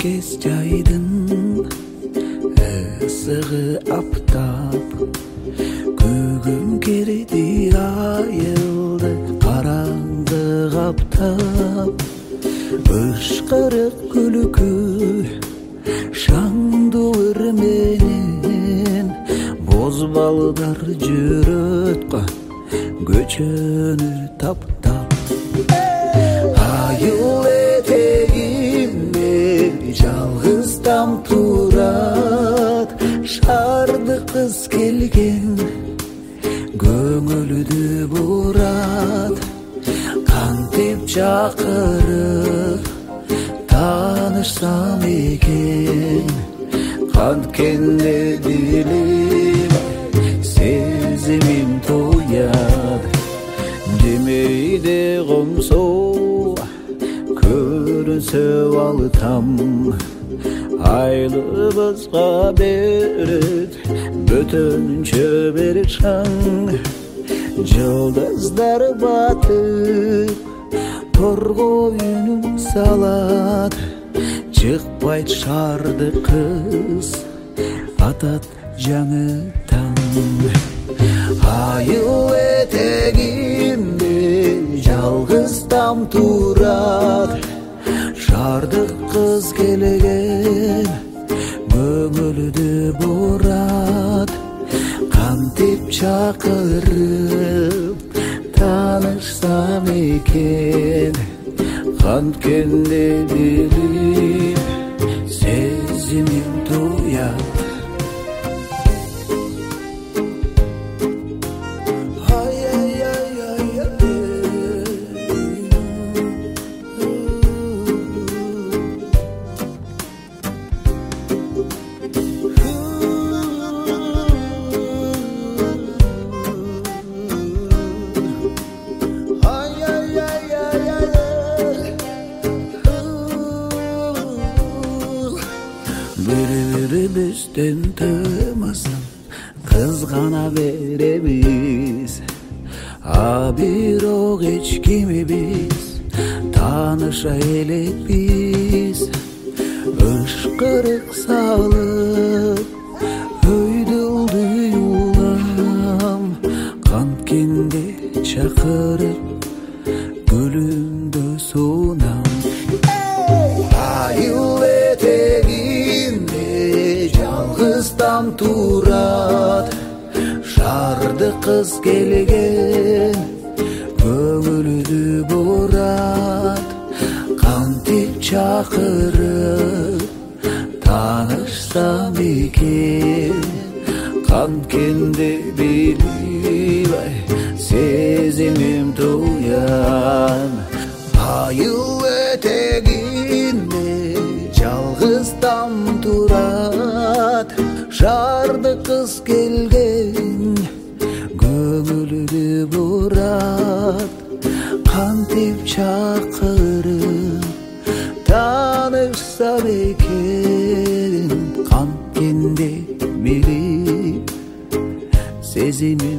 кез жайдын ысыгы аптап, көгүн керди айылды караңгы каптап, ышкырык күлкү шаңдуу ыр менен боз балдар жүрөт көчөнү таптап. Айыл этегинде жалгыз там турат, шарды кыз келген көңүлдү бурат. Кантип чакырып таанышсам экен, канткенде дилим сезимим тоят. Демейде комсо көрүнсө алтам, айлыбызга берет бөтөнчө бир шаң. Жылдыздар батып торгоюн салат, чыкпайт шарды кыз атат жаңы таң. Айыл этегинде жалгыз там турат, шардык кыз келген көңүлдү бурат. Кантип чакырып таанышсам экен, канткенде дилим сезимим туят. Бири-бирибизден тымасын кызгана беребиз, а бирок эч кимибиз тааныша элекпиз. Ышкырык салып өйдүлдү улам, канткенде чакырып гүлүмдө суунам. Айыл этегинде жалгыз там турат, шарды кыз келген көңүлдү бурат. Кантип чакырып таанышсам экен, канткенде билим сезимим туян. Айыл этегинде жалгыз там турат, шарды кыз келген көңүлдү бурат. Кантип чакырып таанышсам экен, канткенде билим сезимим